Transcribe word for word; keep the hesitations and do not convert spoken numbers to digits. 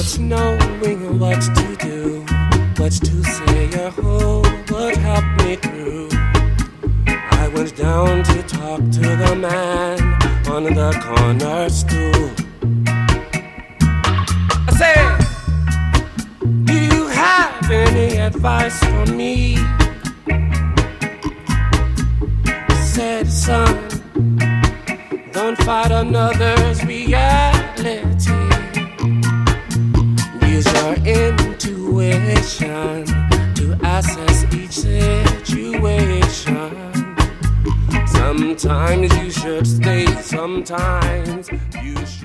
knowing what to do, what to say, or who would help me through. I went down to talk to the man on the corner stool. I said, do you have any advice for me? He said, son, don't fight another's reality. Use your intuition to assess each situation. Sometimes you should stay, sometimes you should.